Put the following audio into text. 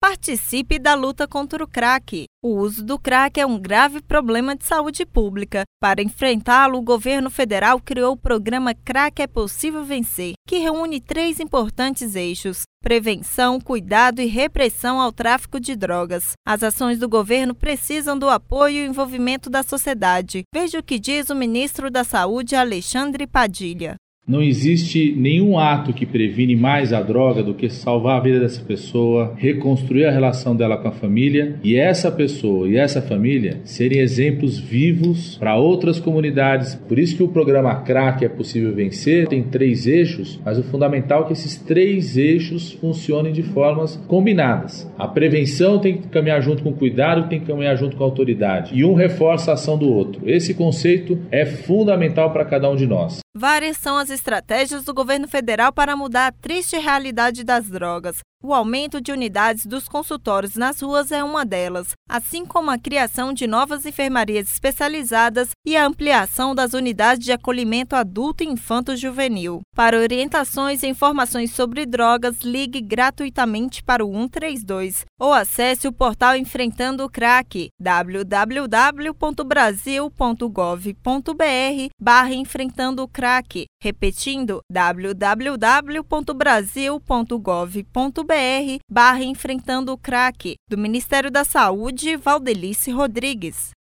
Participe da luta contra o crack. O uso do crack é um grave problema de saúde pública. Para enfrentá-lo, o governo federal criou o programa Crack é Possível Vencer, que reúne 3 importantes eixos: prevenção, cuidado e repressão ao tráfico de drogas. As ações do governo precisam do apoio e envolvimento da sociedade. Veja o que diz o ministro da Saúde, Alexandre Padilha. Não existe nenhum ato que previne mais a droga do que salvar a vida dessa pessoa, reconstruir a relação dela com a família e essa pessoa e essa família serem exemplos vivos para outras comunidades. Por isso que o programa Crack é Possível Vencer tem 3 eixos, mas o fundamental é que esses 3 eixos funcionem de formas combinadas. A prevenção tem que caminhar junto com o cuidado, tem que caminhar junto com a autoridade. E um reforça a ação do outro. Esse conceito é fundamental para cada um de nós. Várias são as estratégias do governo federal para mudar a triste realidade das drogas. O aumento de unidades dos consultórios nas ruas é uma delas, assim como a criação de novas enfermarias especializadas e a ampliação das unidades de acolhimento adulto e infanto-juvenil. Para orientações e informações sobre drogas, ligue gratuitamente para o 132 ou acesse o portal Enfrentando o Crack, www.brasil.gov.br/enfrentando o crack. Repetindo, www.brasil.gov.br/enfrentando o crack. Do Ministério da Saúde, Valdelice Rodrigues.